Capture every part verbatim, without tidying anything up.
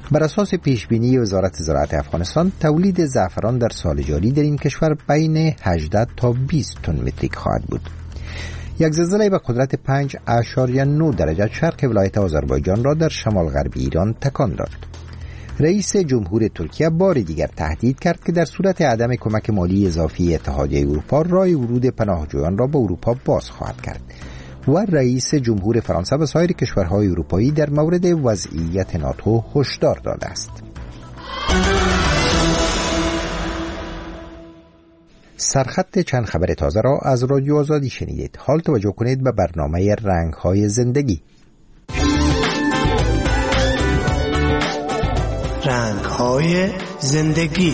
بر اساس پیشبینی وزارت زراعت افغانستان تولید زعفران در سال جاری در این کشور بین هجده تا بیست تن متریک خواهد بود. یک زلزله به قدرت پنج اشاریه نه درجه شرق ولایت آذربایجان را در شمال غربی ایران تکان داد. رئیس جمهور ترکیه بار دیگر تهدید کرد که در صورت عدم کمک مالی اضافی اتحادیه اروپا راه ورود پناهجویان را به اروپا باز خواهد کرد. و رئیس جمهور فرانسه و سایر کشورهای اروپایی در مورد وضعیت ناتو هشدار داده است. سرخط چند خبر تازه را از رادیو آزادی شنیدید. حال توجه کنید به برنامه رنگ‌های زندگی. رنگ‌های زندگی.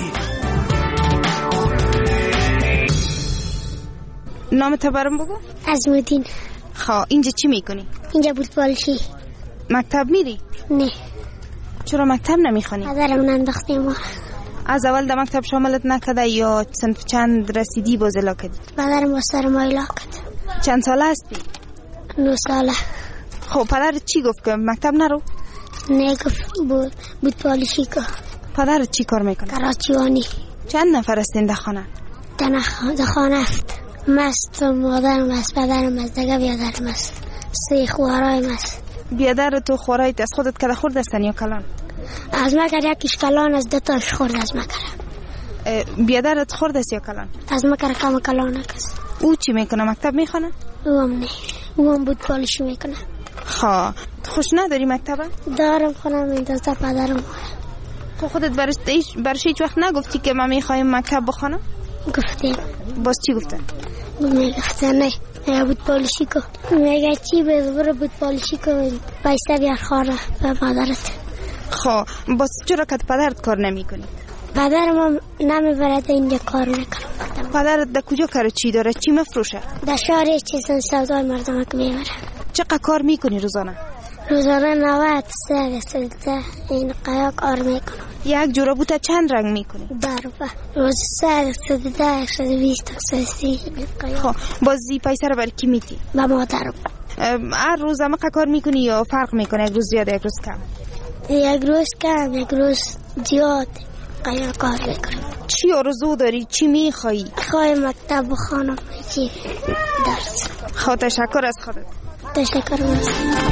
نام تو برام بگو. عزم‌الدین. خب اینجا چی میکنی؟ اینجا فوتبالشی. مکتب میری؟ نه. چرا مکتب نمیخونی؟ مادرم ننداخته ما. از اول در مکتب شاملت نکرده یا صنف چند رسیدی باز الا کردی؟ مادرم باستر ما الا کرد. چند ساله هستی؟ نه ساله. خب پدرت چی گفت که مکتب نرو؟ نه گفت فوتبالشی که. پدرت چی کار میکنه؟ کراچیوانی. چند نفر هستین در خانه؟ در خانه هفت. مست مادرم است، پدرم است، دیگه بیادرم است، سه خواهرایم است. بیادر تو خورایت از خودت کده خورد هستن یا کلان؟ از مکر یکیش کلان است، دوتاش خورد از مکر. بیادرت خورد است یا کلان؟ از مکر کم کلان است. او چی میکنه؟ مکتب میخونه؟ او هم نه، او هم فوتبالشی میکنه. خواه خوش نداری مکتبه؟ دارم خونم میندازه پدرم. تو خودت برش برش هیچ وقت نگفتی که من میخوایم مکتب بخونم؟ گفتیم. باز چی گفتن؟ میگفتن نه نه فوتبالشی کو. میگه چی برو فوتبالشی کو پیسه بیار خانه به مادرت. خب باز چرا که پدرت کار نمیکنی؟ پدرم هم نمیبرد اینجا کار میکنه. پدرت در کجا کار چی داره؟ چی مفروشه؟ در شهر چیزن سودای مردم که میبره. چقدر کار میکنی روزانه؟ روزانه نوت سه سلطه این قیاق آر میکنم. یک جورا بوتا چند رنگ میکنی؟ برفه روز سه سلطه شد بیست سلسی. خب بازی پیسه رو برای کی میتی؟ با مادرم. هر روز همه کار میکنی یا فرق میکنه؟ یک روز زیاد یک روز کم؟ یک روز کم یک روز زیاد قیاق کار میکنم. چی آرزو داری؟ چی میخوایی؟ خواهی مکتب بخوانم چی درس. خب تشکر از خودت. تشکر از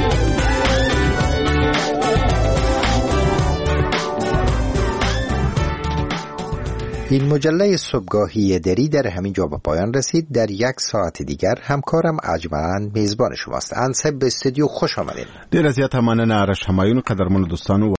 این مجله صبحگاهی دری در همین جا به پایان رسید. در یک ساعت دیگر همکارم اجمعاً میزبان شماست. انصب به استودیو خوش آمدید. دیر از یا تمانه نعرش همایون قدرمون دوستان و